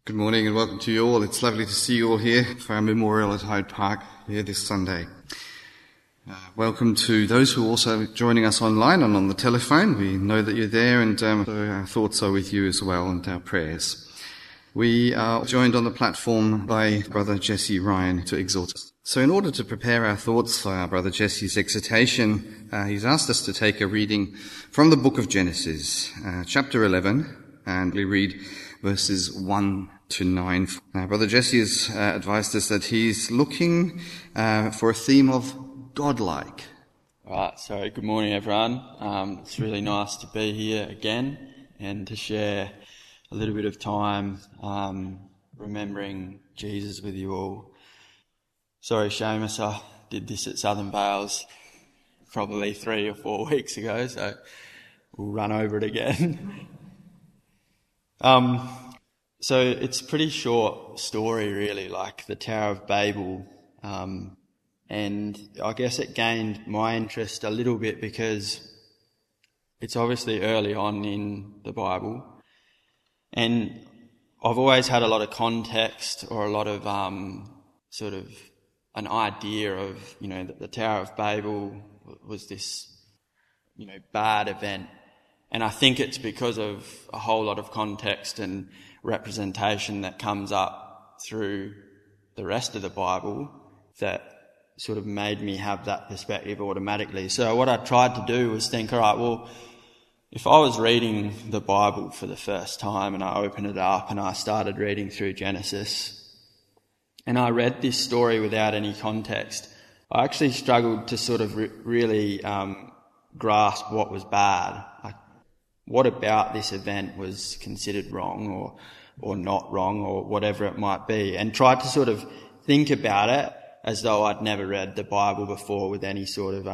Good morning and welcome to you all. It's lovely to see you all here for our memorial at Hyde Park here this Sunday. Welcome to those who are also joining us online and on the telephone. We know that you're there, and so our thoughts are with you as well, and our prayers. We are joined on the platform by Brother Jesse Ryan to exhort us. So in order to prepare our thoughts for our Brother Jesse's exhortation, he's asked us to take a reading from the book of Genesis, chapter 11, and we read verses 1 to 9. Brother Jesse has advised us that he's looking for a theme of godlike. Right, so good morning everyone. It's really nice to be here again and to share a little bit of time remembering Jesus with you all. Sorry Seamus, I did this at Southern Vales probably 3 or 4 weeks ago, so we'll run over it again. So it's a pretty short story really, like the Tower of Babel, and I guess it gained my interest a little bit because it's obviously early on in the Bible, and I've always had a lot of context or a lot of sort of an idea of, that the Tower of Babel was this, bad event. And I think it's because of a whole lot of context and representation that comes up through the rest of the Bible that sort of made me have that perspective automatically. So what I tried to do was think, all right, well, if I was reading the Bible for the first time and I opened it up and I started reading through Genesis and I read this story without any context, I actually struggled to sort of really grasp what was bad. What about this event was considered wrong or not wrong or whatever it might be, and tried to sort of think about it as though I'd never read the Bible before with any sort of,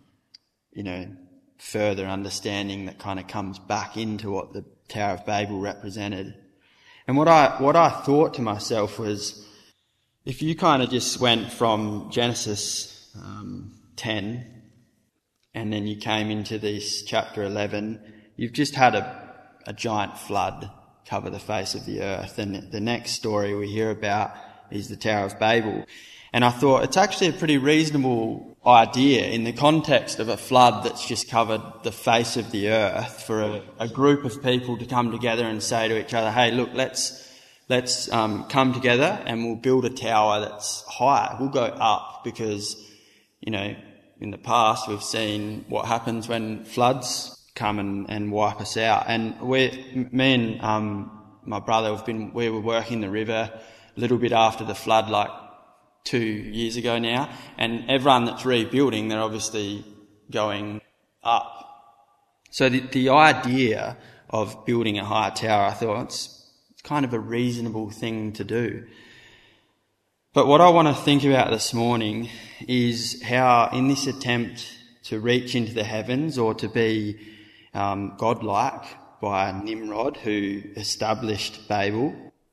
further understanding that kind of comes back into what the Tower of Babel represented. And what I thought to myself was, if you kind of just went from Genesis 10 and then you came into this chapter 11, you've just had a giant flood cover the face of the earth, and the next story we hear about is the Tower of Babel. And I thought it's actually a pretty reasonable idea in the context of a flood that's just covered the face of the earth for a group of people to come together and say to each other, hey, look, let's come together and we'll build a tower that's high. We'll go up because, in the past we've seen what happens when floods come and wipe us out. And me and my brother we were working the river a little bit after the flood, like 2 years ago now, and everyone that's rebuilding, they're obviously going up. So the idea of building a higher tower, I thought it's kind of a reasonable thing to do. But what I want to think about this morning is how in this attempt to reach into the heavens or to be godlike by Nimrod, who established Babel,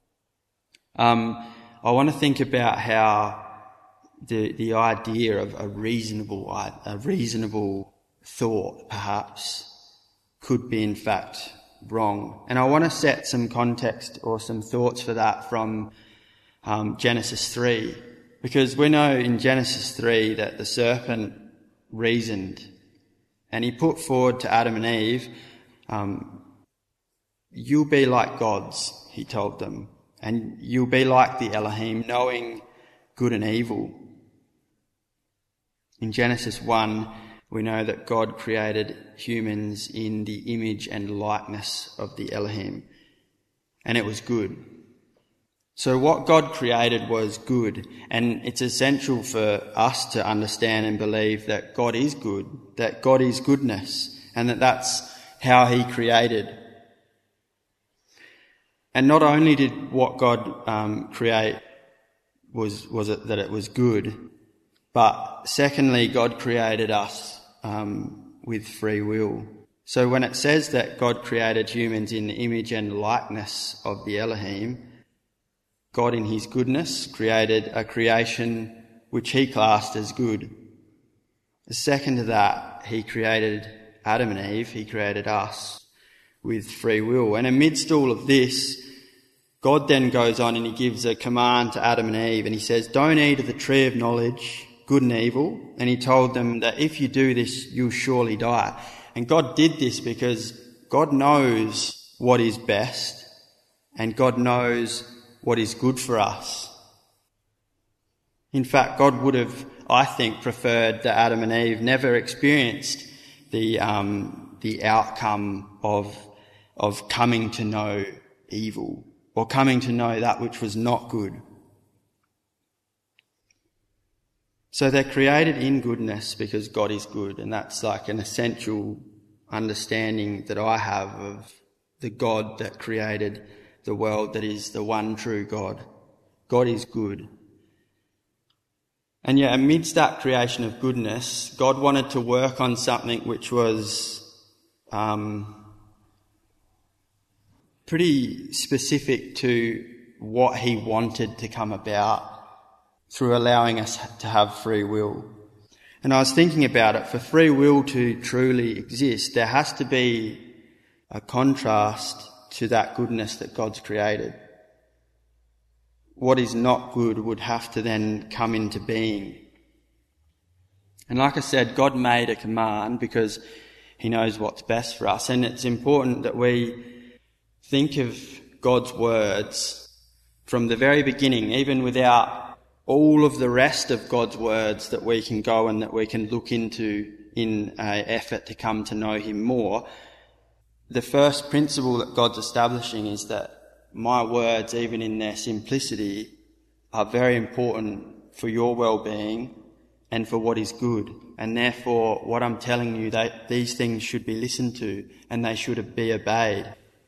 I want to think about how the idea of a reasonable thought perhaps could be in fact wrong. And I want to set some context or some thoughts for that from Genesis 3, because we know in Genesis 3 that the serpent reasoned and he put forward to Adam and Eve, you'll be like gods, he told them, and you'll be like the Elohim, knowing good and evil. In Genesis 1, we know that God created humans in the image and likeness of the Elohim, and it was good. So what God created was good, and it's essential for us to understand and believe that God is good, that God is goodness, and that's how he created. And not only did what God create was it that it was good, but secondly, God created us with free will. So when it says that God created humans in the image and likeness of the Elohim, God in his goodness created a creation which he classed as good. Second to that, he created Adam and Eve, he created us with free will. And amidst all of this, God then goes on and he gives a command to Adam and Eve, and he says, don't eat of the tree of knowledge, good and evil. And he told them that if you do this, you'll surely die. And God did this because God knows what is best, and God knows what is good for us. In fact, God would have, I think, preferred that Adam and Eve never experienced the outcome of coming to know evil, or coming to know that which was not good. So they're created in goodness because God is good, and that's like an essential understanding that I have of the God that created the world, that is the one true God. God is good. And yet amidst that creation of goodness, God wanted to work on something which was pretty specific to what he wanted to come about through allowing us to have free will. And I was thinking about it, for free will to truly exist, there has to be a contrast to that goodness that God's created. What is not good would have to then come into being. And like I said, God made a command because he knows what's best for us. And it's important that we think of God's words from the very beginning, even without all of the rest of God's words that we can go and that we can look into in an effort to come to know him more. The first principle that God's establishing is that my words, even in their simplicity, are very important for your well-being and for what is good. And therefore, what I'm telling you, that these things should be listened to and they should be obeyed.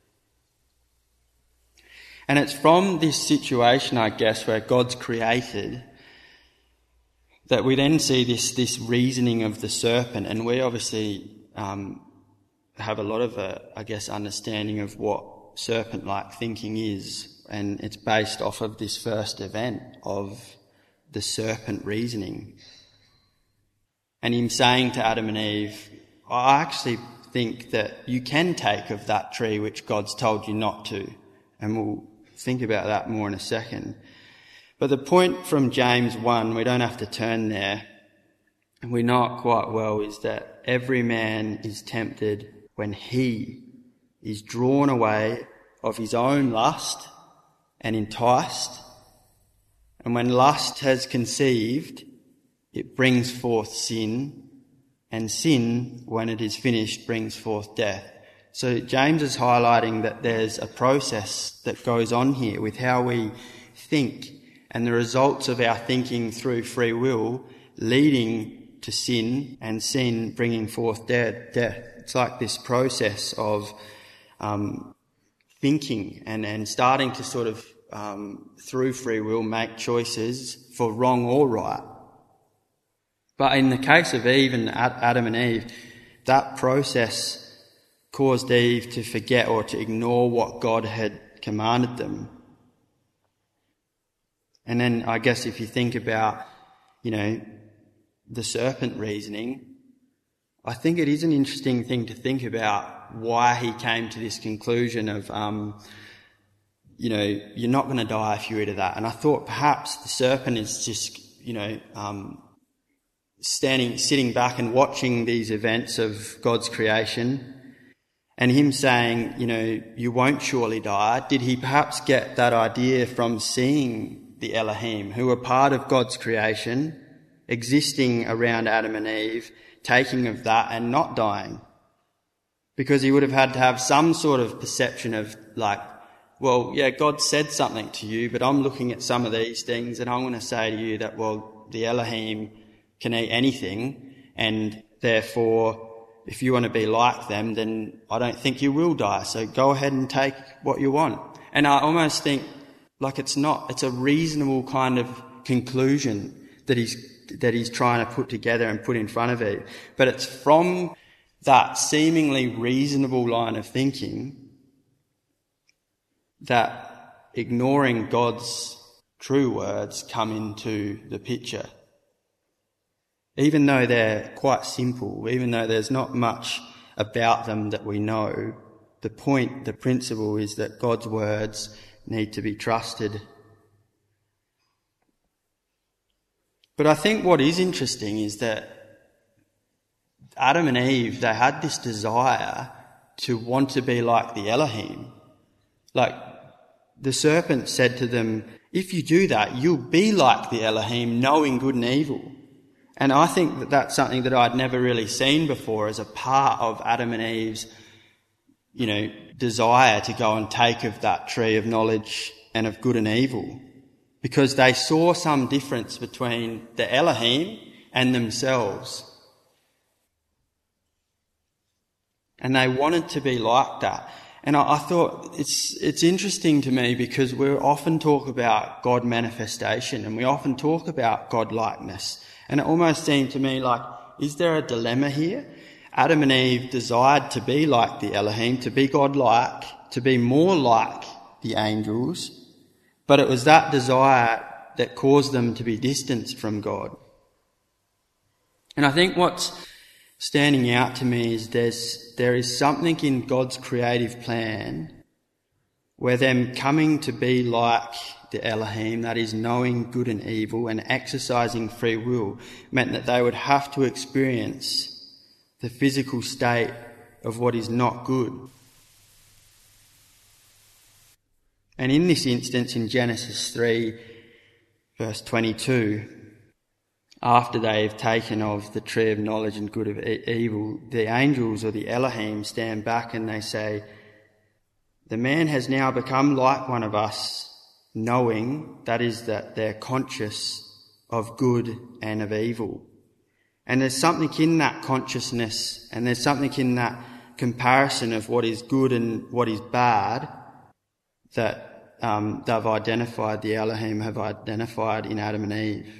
And it's from this situation, I guess, where God's created, that we then see this reasoning of the serpent. And we obviously have a lot of, understanding of what serpent-like thinking is. And it's based off of this first event of the serpent reasoning. And him saying to Adam and Eve, I actually think that you can take of that tree which God's told you not to. And we'll think about that more in a second. But the point from James 1, we don't have to turn there, and we know it quite well, is that every man is tempted when he is drawn away of his own lust and enticed. And when lust has conceived, it brings forth sin, and sin, when it is finished, brings forth death. So James is highlighting that there's a process that goes on here with how we think and the results of our thinking through free will leading to sin, and sin bringing forth death. It's like this process of thinking and starting to sort of, through free will, make choices for wrong or right. But in the case of Eve and Adam and Eve, that process caused Eve to forget or to ignore what God had commanded them. And then I guess if you think about, the serpent reasoning, I think it is an interesting thing to think about why he came to this conclusion of, you're not going to die if you eat of that. And I thought perhaps the serpent is just, sitting back and watching these events of God's creation, and him saying, you won't surely die. Did he perhaps get that idea from seeing the Elohim, who were part of God's creation, existing around Adam and Eve, taking of that and not dying? Because he would have had to have some sort of perception of God said something to you, but I'm looking at some of these things and I'm going to say to you that, the Elohim can eat anything, and therefore if you want to be like them, then I don't think you will die. So go ahead and take what you want. And I almost think it's a reasonable kind of conclusion that he's trying to put together and put in front of Eve. But it's from that seemingly reasonable line of thinking that ignoring God's true words come into the picture. Even though they're quite simple, even though there's not much about them that we know, the principle is that God's words need to be trusted. But I think what is interesting is that Adam and Eve, they had this desire to want to be like the Elohim. Like the serpent said to them, if you do that, you'll be like the Elohim, knowing good and evil. And I think that that's something that I'd never really seen before as a part of Adam and Eve's, desire to go and take of that tree of knowledge and of good and evil. Because they saw some difference between the Elohim and themselves. And they wanted to be like that. And I thought it's interesting to me because we often talk about God manifestation and we often talk about God likeness. And it almost seemed to me like, is there a dilemma here? Adam and Eve desired to be like the Elohim, to be God-like, to be more like the angels. But it was that desire that caused them to be distanced from God. And I think what's standing out to me is there is something in God's creative plan where them coming to be like the Elohim, that is knowing good and evil and exercising free will, meant that they would have to experience the physical state of what is not good. And in this instance, in Genesis 3, verse 22, after they have taken of the tree of knowledge and good of evil, the angels or the Elohim stand back and they say, the man has now become like one of us, knowing, that is, that they're conscious of good and of evil. And there's something in that consciousness and there's something in that comparison of what is good and what is bad that they've identified, the Elohim have identified in Adam and Eve.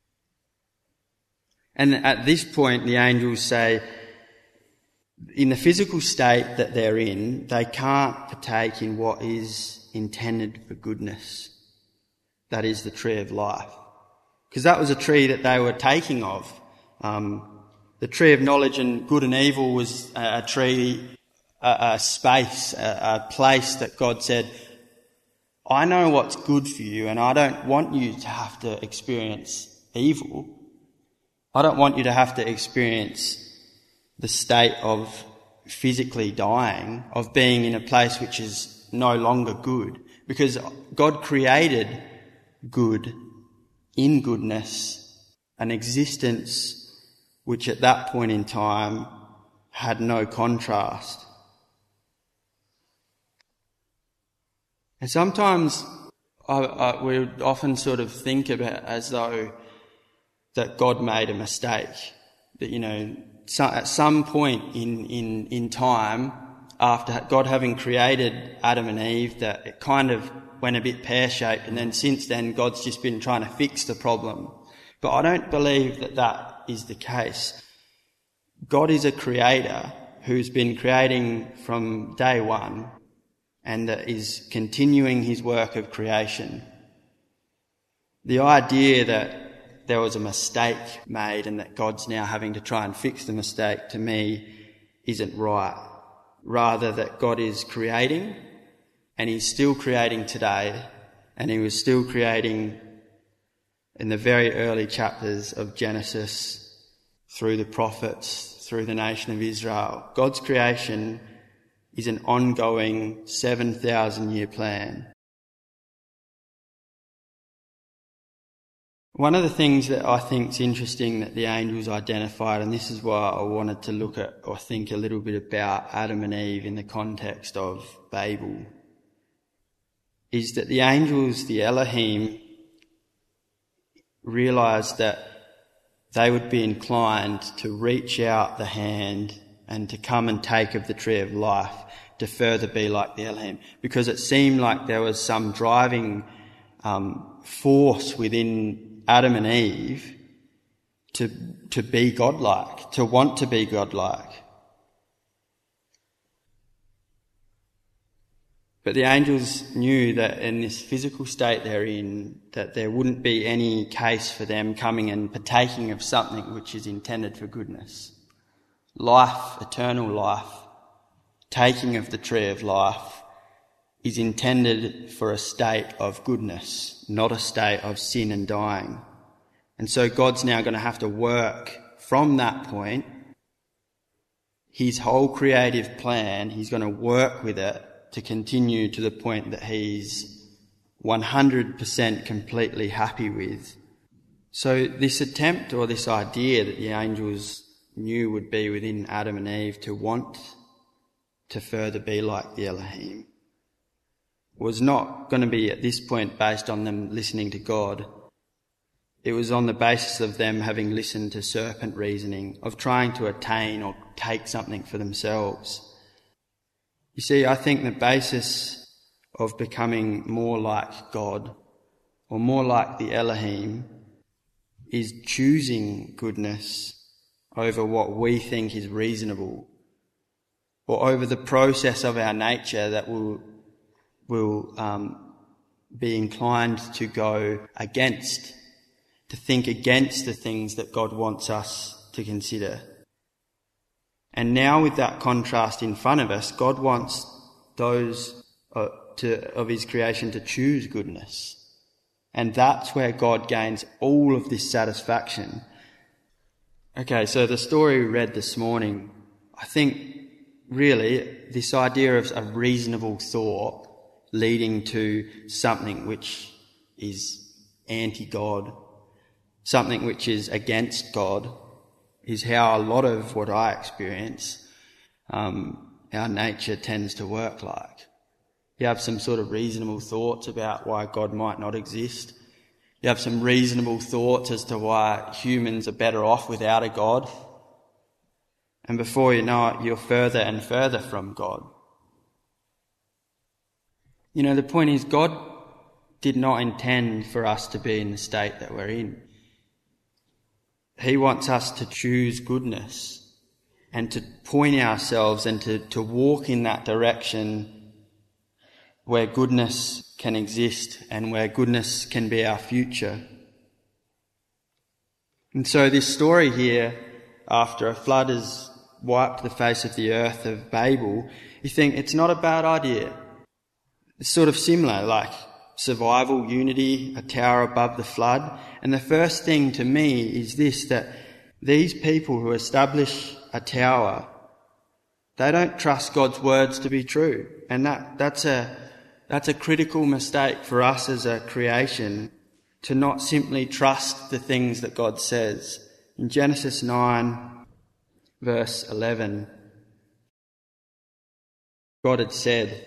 And at this point, the angels say, in the physical state that they're in, they can't partake in what is intended for goodness. That is the tree of life. Because that was a tree that they were taking of. The tree of knowledge and good and evil was a tree, a space, a place that God said, I know what's good for you and I don't want you to have to experience evil. I don't want you to have to experience the state of physically dying, of being in a place which is no longer good. Because God created good in goodness, an existence which at that point in time had no contrast. And sometimes we often sort of think about as though that God made a mistake, that, at some point in time, after God having created Adam and Eve, that it kind of went a bit pear-shaped, and then since then God's just been trying to fix the problem. But I don't believe that that is the case. God is a creator who's been creating from day one and that is continuing his work of creation. The idea that there was a mistake made and that God's now having to try and fix the mistake, to me, isn't right. Rather that God is creating, and he's still creating today, and he was still creating in the very early chapters of Genesis, through the prophets, through the nation of Israel. God's creation is an ongoing 7,000-year plan. One of the things that I think is interesting that the angels identified, and this is why I wanted to look at or think a little bit about Adam and Eve in the context of Babel, is that the angels, the Elohim, realised that they would be inclined to reach out the hand and to come and take of the tree of life to further be like the Elohim, because it seemed like there was some driving force within Adam and Eve to be godlike, to want to be godlike. But the angels knew that in this physical state they're in, that there wouldn't be any case for them coming and partaking of something which is intended for goodness. Life, eternal life, taking of the tree of life, is intended for a state of goodness, not a state of sin and dying. And so God's now going to have to work from that point. His whole creative plan, he's going to work with it to continue to the point that he's 100% completely happy with. So this attempt or this idea that the angels knew would be within Adam and Eve to want to further be like the Elohim was not going to be at this point based on them listening to God. It was on the basis of them having listened to serpent reasoning, of trying to attain or take something for themselves. You see, I think the basis of becoming more like God or more like the Elohim is choosing goodness over what we think is reasonable, or over the process of our nature that will be inclined to go against, to think against the things that God wants us to consider. And now with that contrast in front of us, God wants those of his creation to choose goodness. And that's where God gains all of this satisfaction. Okay, so the story we read this morning, I think really this idea of a reasonable thought leading to something which is anti-God, something which is against God, is how a lot of what I experience, our nature tends to work like. You have some sort of reasonable thoughts about why God might not exist. You have some reasonable thoughts as to why humans are better off without a God. And before you know it, you're further and further from God. You know, the point is, God did not intend for us to be in the state that we're in. He wants us to choose goodness and to point ourselves and to walk in that direction where goodness can exist and where goodness can be our future. And so this story here, after a flood has wiped the face of the earth of Babel, you think it's not a bad idea. It's sort of similar, like survival, unity, a tower above the flood. And the first thing to me is this, that these people who establish a tower, they don't trust God's words to be true. And that's a critical mistake for us as a creation, to not simply trust the things that God says. In Genesis 9, verse 11, God had said,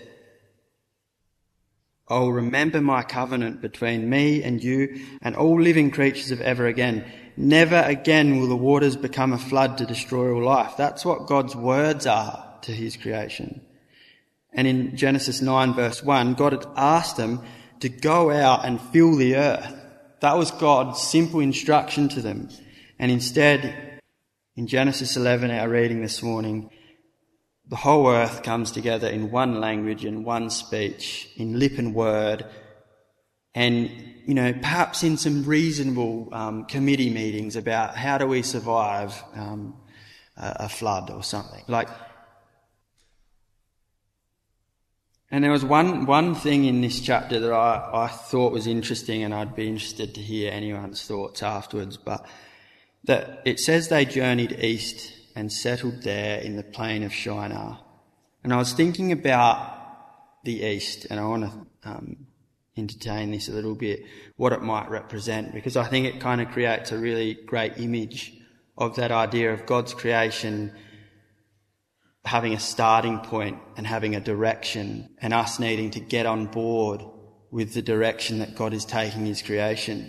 "I will remember my covenant between me and you and all living creatures of ever again. Never again will the waters become a flood to destroy all life." That's what God's words are to his creation. And in Genesis 9 verse 1, God had asked them to go out and fill the earth. That was God's simple instruction to them. And instead, in Genesis 11, our reading this morning, the whole earth comes together in one language and one speech, in lip and word, and, perhaps in some reasonable committee meetings about how do we survive a flood or something. And there was one thing in this chapter that I thought was interesting, and I'd be interested to hear anyone's thoughts afterwards, but that it says they journeyed east and settled there in the plain of Shinar. And I was thinking about the east, and I want to entertain this a little bit, what it might represent, because I think it kind of creates a really great image of that idea of God's creation having a starting point and having a direction, and us needing to get on board with the direction that God is taking his creation.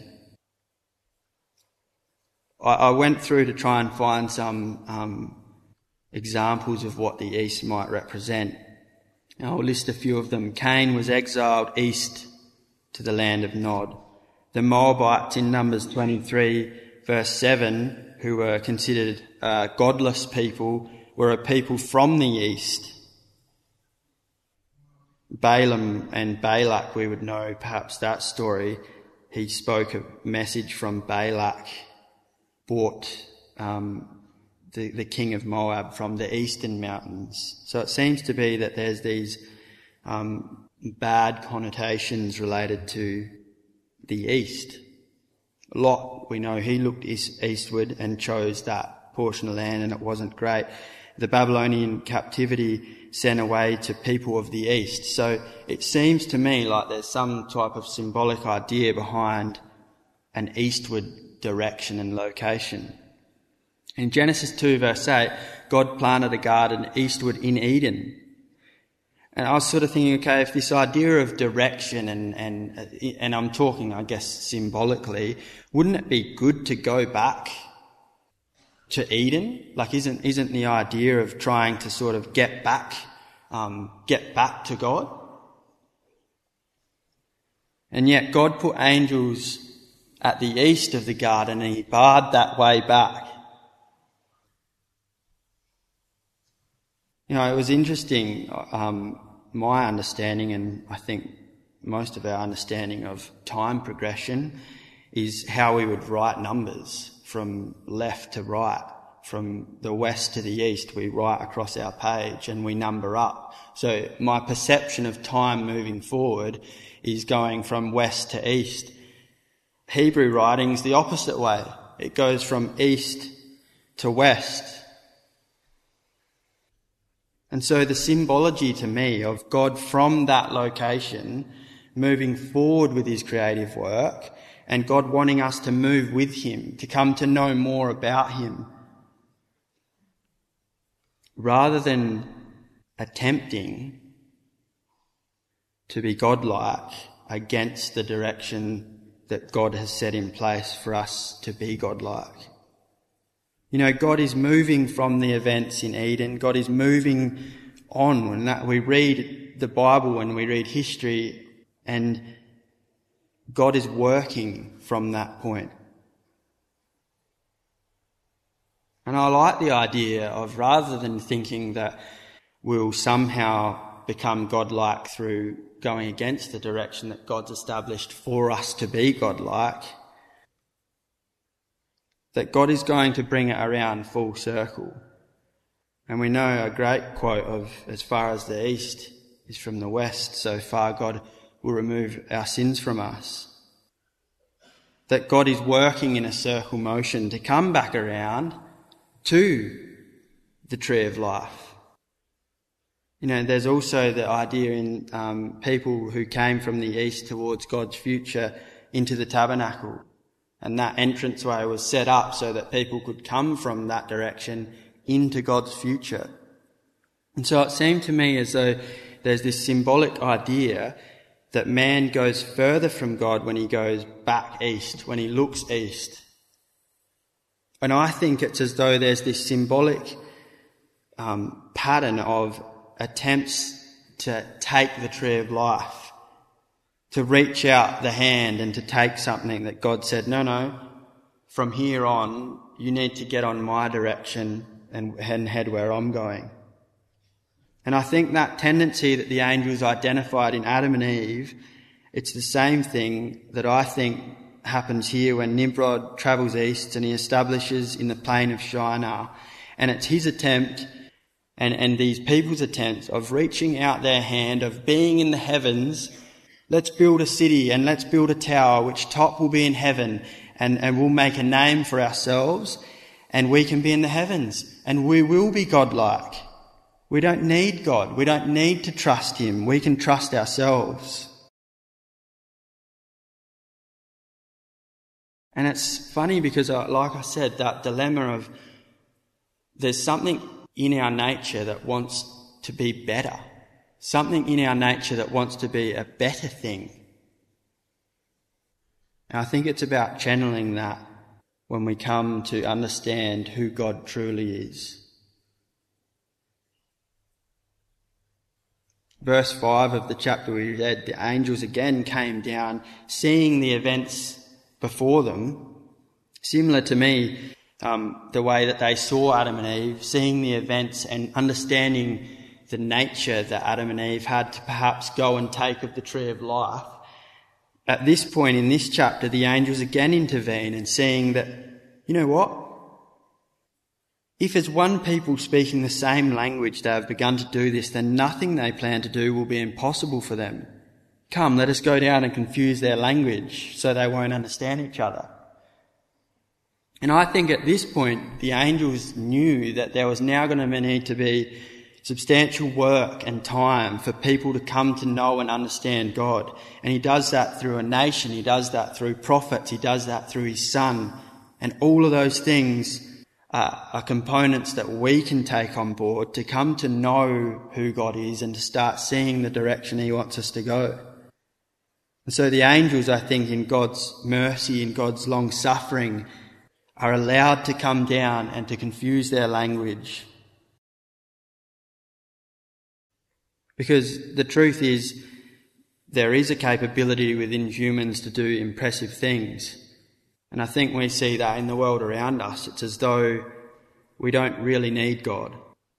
I went through to try and find some examples of what the east might represent. I'll list a few of them. Cain was exiled east to the land of Nod. The Moabites in Numbers 23 verse 7, who were considered godless people, were a people from the east. Balaam and Balak, we would know perhaps that story. He spoke a message from Balak, brought the king of Moab from the eastern mountains. So it seems to be that there's these bad connotations related to the east. Lot, we know he looked eastward and chose that portion of land, and it wasn't great. The Babylonian captivity sent away to people of the east. So it seems to me like there's some type of symbolic idea behind an eastward direction and location. In Genesis 2 verse 8, God planted a garden eastward in Eden. And I was sort of thinking, okay, if this idea of direction and I'm talking, I guess, symbolically, wouldn't it be good to go back to Eden? Like, isn't the idea of trying to sort of get back to God? And yet God put angels at the east of the garden and he barred that way back. You know, it was interesting, my understanding, and I think most of our understanding of time progression, is how we would write numbers from left to right. From the west to the east, we write across our page and we number up. So my perception of time moving forward is going from west to east. Hebrew writing's the opposite way. It goes from east to west. And so the symbology to me of God from that location moving forward with his creative work, and God wanting us to move with him, to come to know more about him, rather than attempting to be godlike against the direction that God has set in place for us to be godlike. You know, God is moving from the events in Eden. God is moving on. When we read the Bible and we read history, and God is working from that point. And I like the idea of, rather than thinking that we'll somehow become godlike through going against the direction that God's established for us to be godlike, that God is going to bring it around full circle. And we know a great quote of, as far as the east is from the west, so far God will remove our sins from us. That God is working in a circle motion to come back around to the tree of life. You know, there's also the idea in people who came from the east towards God's future into the tabernacle. And that entranceway was set up so that people could come from that direction into God's future. And so it seemed to me as though there's this symbolic idea that man goes further from God when he goes back east, when he looks east. And I think it's as though there's this symbolic pattern of attempts to take the tree of life, to reach out the hand and to take something that God said, no, from here on, you need to get on my direction and head where I'm going. And I think that tendency that the angels identified in Adam and Eve, it's the same thing that I think happens here when Nimrod travels east and he establishes in the plain of Shinar. And it's his attempt and these people's attempts of reaching out their hand, of being in the heavens. Let's build a city and let's build a tower which top will be in heaven, and we'll make a name for ourselves and we can be in the heavens and we will be godlike. We don't need God. We don't need to trust him. We can trust ourselves. And it's funny because, like I said, that dilemma of there's something in our nature that wants to be better. Something in our nature that wants to be a better thing. And I think it's about channeling that when we come to understand who God truly is. Verse 5 of the chapter we read, the angels again came down, seeing the events before them, similar to me, the way that they saw Adam and Eve, seeing the events and understanding the nature that Adam and Eve had to perhaps go and take of the tree of life. At this point in this chapter, the angels again intervene and seeing that, you know what? If as one people speaking the same language they have begun to do this, then nothing they plan to do will be impossible for them. Come, let us go down and confuse their language so they won't understand each other. And I think at this point, the angels knew that there was now going to need to be substantial work and time for people to come to know and understand God. And he does that through a nation, he does that through prophets, he does that through his Son. And all of those things are components that we can take on board to come to know who God is and to start seeing the direction he wants us to go. And so the angels, I think, in God's mercy, in God's long suffering, are allowed to come down and to confuse their language. Because the truth is, there is a capability within humans to do impressive things. And I think we see that in the world around us. It's as though we don't really need God.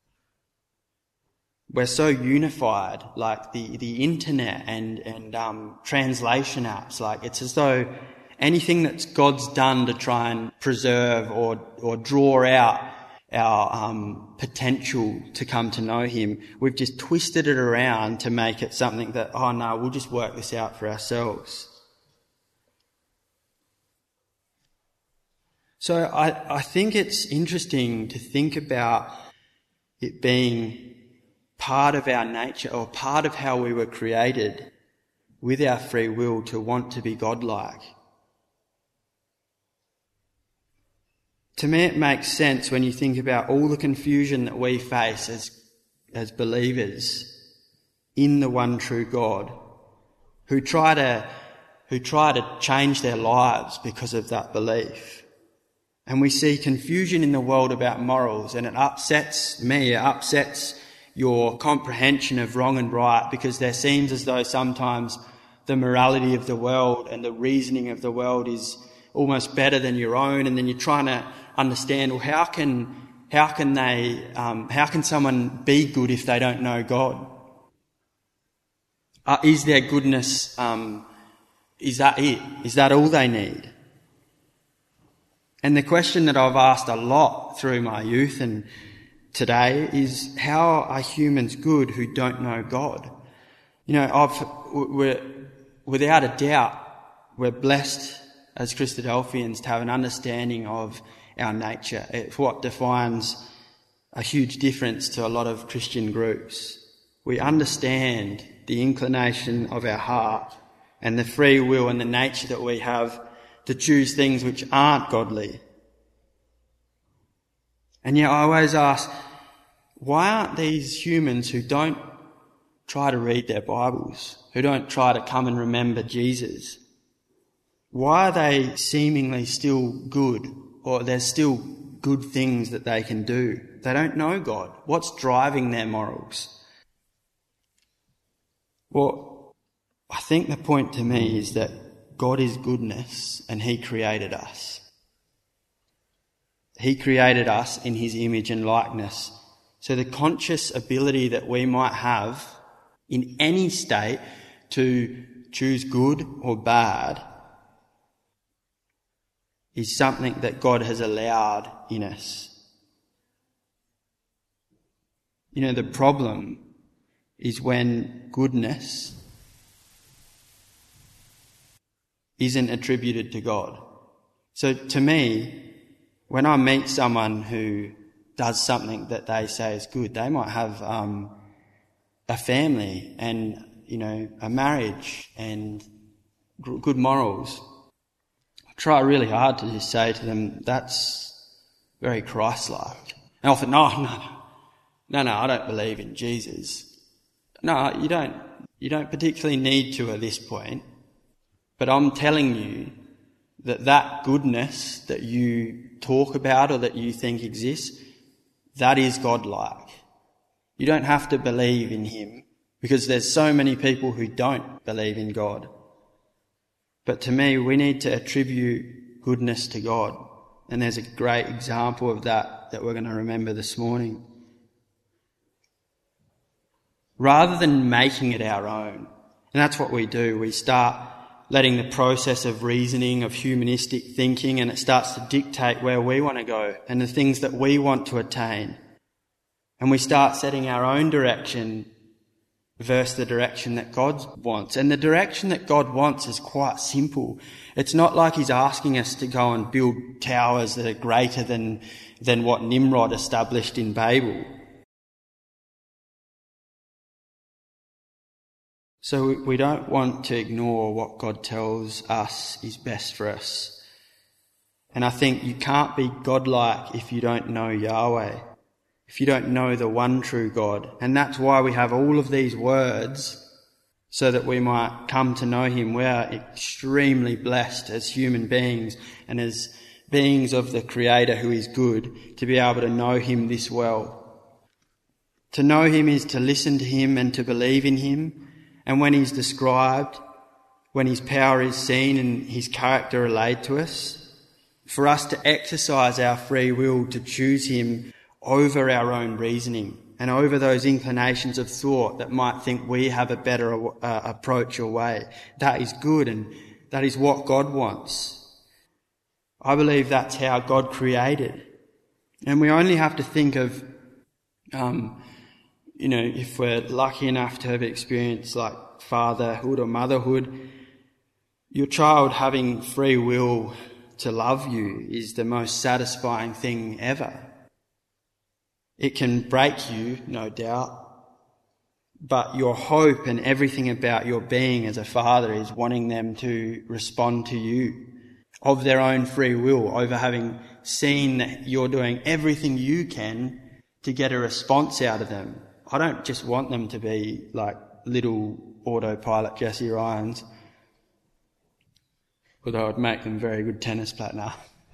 We're so unified, like the internet and translation apps. Like it's as though anything that God's done to try and preserve or draw out our potential to come to know him, we've just twisted it around to make it something that, oh no, we'll just work this out for ourselves. So I think it's interesting to think about it being part of our nature or part of how we were created with our free will to want to be godlike. To me, it makes sense when you think about all the confusion that we face as believers in the one true God, who try to change their lives because of that belief. And we see confusion in the world about morals, and it upsets me, it upsets your comprehension of wrong and right, because there seems as though sometimes the morality of the world and the reasoning of the world is almost better than your own, and then you're trying to understand, well, how can someone be good if they don't know God? Is their goodness, is that it? Is that all they need? And the question that I've asked a lot through my youth and today is, how are humans good who don't know God? You know, without a doubt, we're blessed as Christadelphians to have an understanding of our nature. It's what defines a huge difference to a lot of Christian groups. We understand the inclination of our heart and the free will and the nature that we have to choose things which aren't godly. And yet I always ask, why aren't these humans who don't try to read their Bibles, who don't try to come and remember Jesus, why are they seemingly still good, or there's still good things that they can do? They don't know God. What's driving their morals? Well, I think the point to me is that God is goodness and he created us. He created us in his image and likeness. So the conscious ability that we might have in any state to choose good or bad is something that God has allowed in us. You know, the problem is when goodness isn't attributed to God. So to me, when I meet someone who does something that they say is good, they might have a family and, you know, a marriage and good morals. I try really hard to just say to them, that's very Christ-like. And often, no, I don't believe in Jesus. No, you don't particularly need to at this point. But I'm telling you that goodness that you talk about or that you think exists, that is godlike. You don't have to believe in him, because there's so many people who don't believe in God. But to me, we need to attribute goodness to God. And there's a great example of that we're going to remember this morning. Rather than making it our own. And that's what we do. We start letting the process of reasoning, of humanistic thinking, and it starts to dictate where we want to go and the things that we want to attain. And we start setting our own direction versus the direction that God wants. And the direction that God wants is quite simple. It's not like he's asking us to go and build towers that are greater than what Nimrod established in Babel. So we don't want to ignore what God tells us is best for us. And I think you can't be godlike if you don't know Yahweh, if you don't know the one true God. And that's why we have all of these words, so that we might come to know him. We are extremely blessed as human beings and as beings of the Creator who is good, to be able to know him this well. To know him is to listen to him and to believe in him. And when he's described, when his power is seen and his character relayed to us, for us to exercise our free will to choose him over our own reasoning and over those inclinations of thought that might think we have a better approach or way. That is good, and that is what God wants. I believe that's how God created. And we only have to think of, if we're lucky enough to have experience like fatherhood or motherhood, your child having free will to love you is the most satisfying thing ever. It can break you, no doubt, but your hope and everything about your being as a father is wanting them to respond to you of their own free will, over having seen that you're doing everything you can to get a response out of them. I don't just want them to be like little autopilot Jesse Ryans, although it would make them very good tennis player.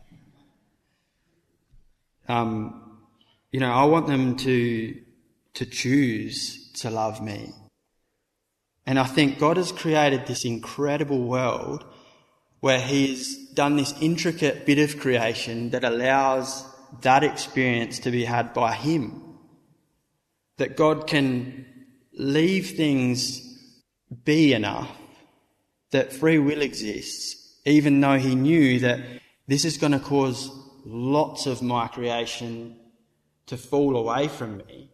I want them to choose to love me. And I think God has created this incredible world where he's done this intricate bit of creation that allows that experience to be had by him. That God can leave things be enough, that free will exists, even though he knew that this is going to cause lots of my creation to fall away from me,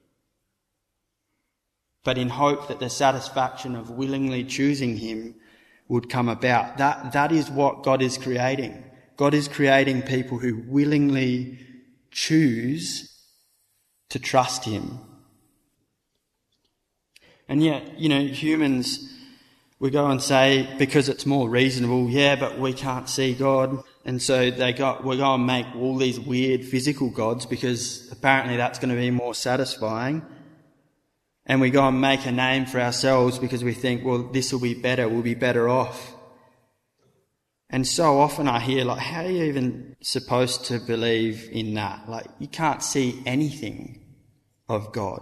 but in hope that the satisfaction of willingly choosing him would come about. That is what God is creating. God is creating people who willingly choose to trust him. And yet, humans, we go and say, because it's more reasonable, but we can't see God. And so we go and make all these weird physical gods because apparently that's going to be more satisfying. And we go and make a name for ourselves because we think, well, this will be better, we'll be better off. And so often I hear, how are you even supposed to believe in that? You can't see anything of God.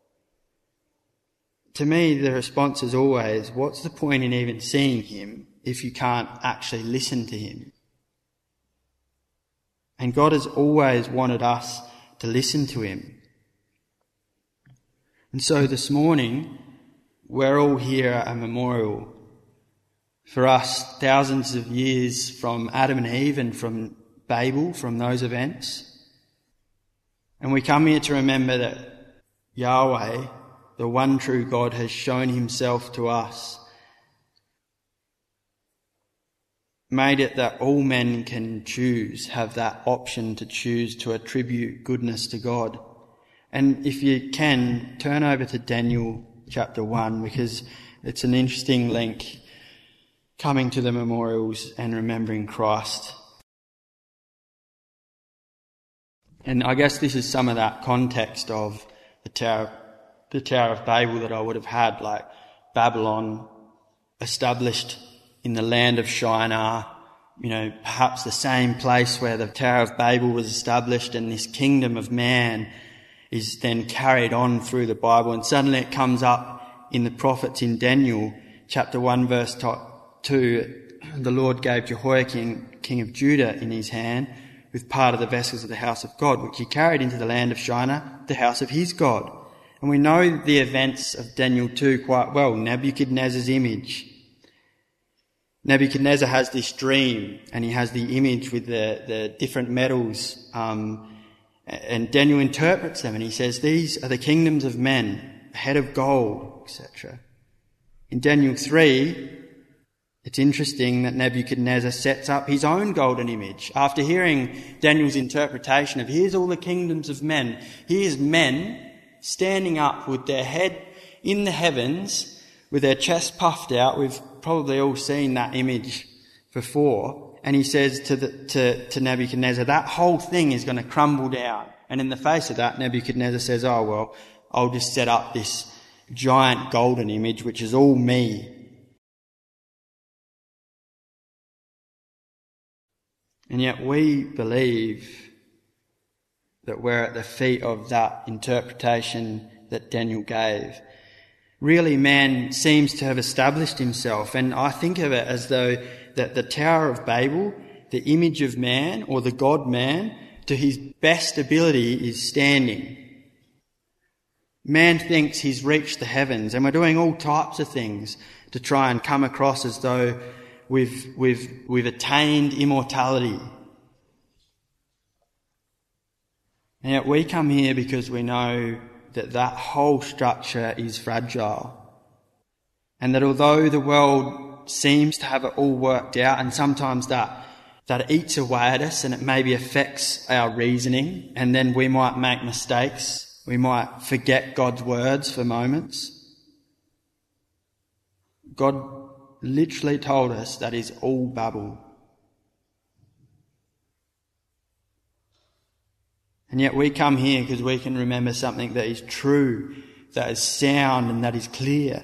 To me, the response is always, what's the point in even seeing him if you can't actually listen to him? And God has always wanted us to listen to him. And so this morning, we're all here at a memorial. For us, thousands of years from Adam and Eve and from Babel, from those events. And we come here to remember that Yahweh, the one true God, has shown himself to us, made it that all men can choose, have that option to choose to attribute goodness to God. And if you can, turn over to Daniel chapter 1, because it's an interesting link, coming to the memorials and remembering Christ. And I guess this is some of that context of the Tower of Babel that I would have had, like Babylon established in the land of Shinar, perhaps the same place where the Tower of Babel was established, and this kingdom of man is then carried on through the Bible. And suddenly it comes up in the prophets in Daniel chapter 1 verse 2, the Lord gave Jehoiakim, king of Judah, in his hand with part of the vessels of the house of God, which he carried into the land of Shinar, the house of his God. And we know the events of Daniel 2 quite well, Nebuchadnezzar's image. Nebuchadnezzar has this dream, and he has the image with the different metals, and Daniel interprets them, and he says, these are the kingdoms of men, a head of gold, etc. In Daniel 3, it's interesting that Nebuchadnezzar sets up his own golden image. After hearing Daniel's interpretation of here's all the kingdoms of men, here's men standing up with their head in the heavens, with their chest puffed out. We've probably all seen that image before. And he says to Nebuchadnezzar, that whole thing is going to crumble down. And in the face of that, Nebuchadnezzar says, oh, well, I'll just set up this giant golden image, which is all me. And yet we believe that we're at the feet of that interpretation that Daniel gave. Really, man seems to have established himself, and I think of it as though that the Tower of Babel, the image of man, or the God-man, to his best ability is standing. Man thinks he's reached the heavens, and we're doing all types of things to try and come across as though we've attained immortality. And yet we come here because we know that whole structure is fragile. And that although the world seems to have it all worked out, and sometimes that eats away at us and it maybe affects our reasoning, and then we might make mistakes, we might forget God's words for moments. God literally told us that is all babble. And yet we come here because we can remember something that is true, that is sound, and that is clear.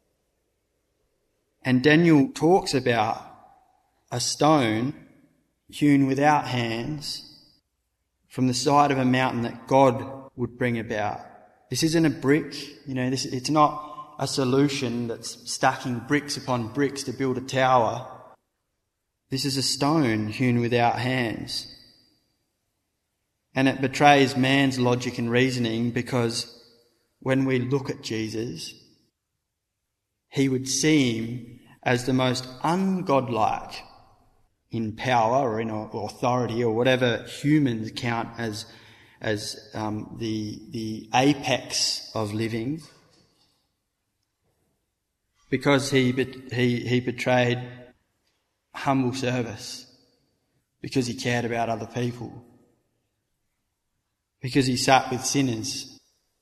And Daniel talks about a stone hewn without hands from the side of a mountain that God would bring about. This isn't a brick, it's not a solution that's stacking bricks upon bricks to build a tower. This is a stone hewn without hands. And it betrays man's logic and reasoning, because when we look at Jesus, he would seem as the most ungodlike in power or in authority, or whatever humans count as the apex of living, because he betrayed humble service, because he cared about other people, because he sat with sinners.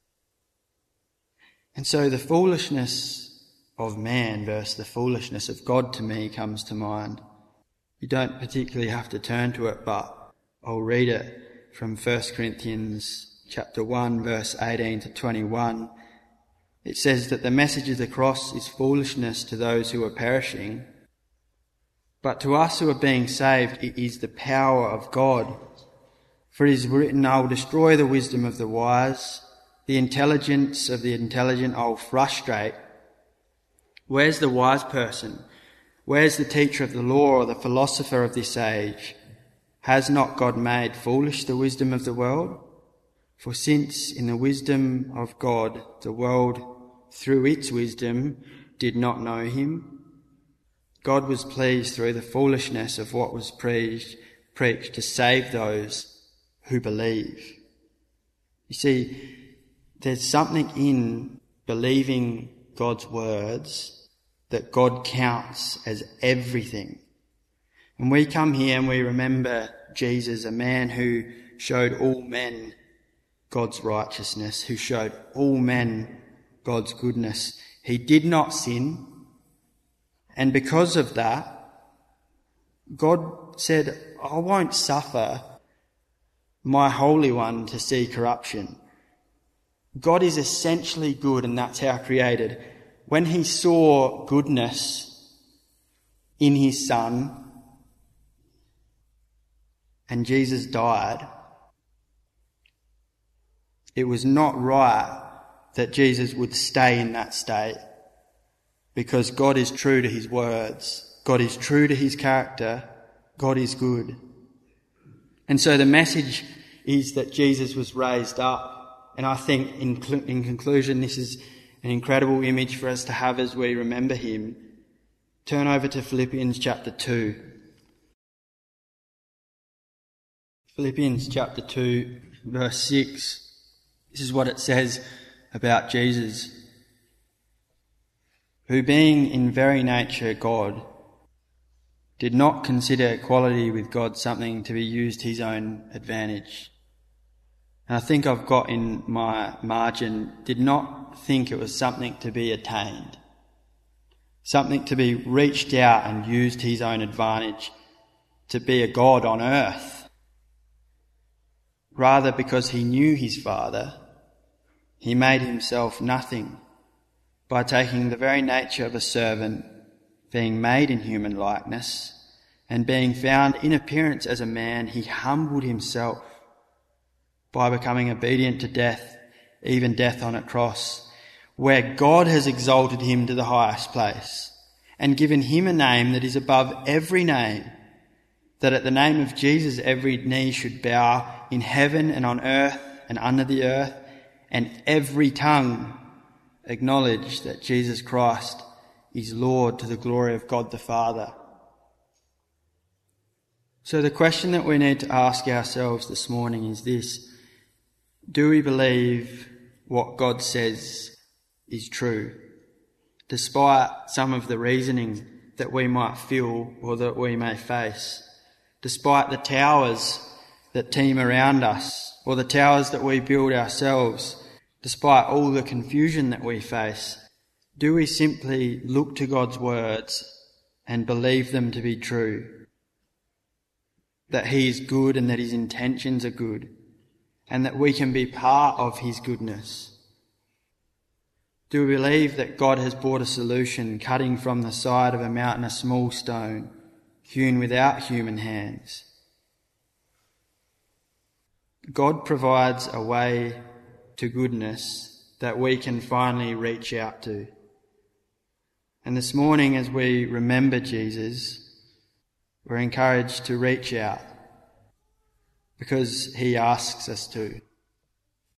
And so the foolishness of man versus the foolishness of God to me comes to mind. You don't particularly have to turn to it, but I'll read it from 1 Corinthians chapter 1, verse 18 to 21. It says that the message of the cross is foolishness to those who are perishing, but to us who are being saved it is the power of God. For it is written, I will destroy the wisdom of the wise, the intelligence of the intelligent I will frustrate. Where's the wise person? Where's the teacher of the law or the philosopher of this age? Has not God made foolish the wisdom of the world? For since in the wisdom of God the world through its wisdom did not know him, God was pleased through the foolishness of what was preached to save those who believe. You see, there's something in believing God's words that God counts as everything. And we come here and we remember Jesus, a man who showed all men God's righteousness, who showed all men God's goodness. He did not sin. And because of that, God said, I won't suffer my Holy One to see corruption. God is essentially good, and that's how created. When he saw goodness in his Son, and Jesus died, it was not right that Jesus would stay in that state, because God is true to his words. God is true to his character. God is good. And so the message is that Jesus was raised up. And I think in conclusion, this is an incredible image for us to have as we remember him. turn over to Philippians chapter 2. Philippians chapter 2, verse 6. This is what it says about Jesus, who being in very nature God, did not consider equality with God something to be used to his own advantage. And I think I've got in my margin, did not think it was something to be attained, something to be reached out and used to his own advantage, to be a God on earth. Rather, because he knew his Father, he made himself nothing by taking the very nature of a servant, being made in human likeness, and being found in appearance as a man, he humbled himself by becoming obedient to death, even death on a cross, where God has exalted him to the highest place and given him a name that is above every name, that at the name of Jesus every knee should bow in heaven and on earth and under the earth, and every tongue acknowledge that Jesus Christ is Lord, to the glory of God the Father. So the question that we need to ask ourselves this morning is this: do we believe what God says is true, despite some of the reasoning that we might feel or that we may face, despite the towers that teem around us or the towers that we build ourselves, despite all the confusion that we face? Do we simply look to God's words and believe them to be true? That he is good and that his intentions are good, and that we can be part of his goodness? Do we believe that God has brought a solution, cutting from the side of a mountain a small stone, hewn without human hands? God provides a way to goodness that we can finally reach out to. And this morning, as we remember Jesus, we're encouraged to reach out because he asks us to.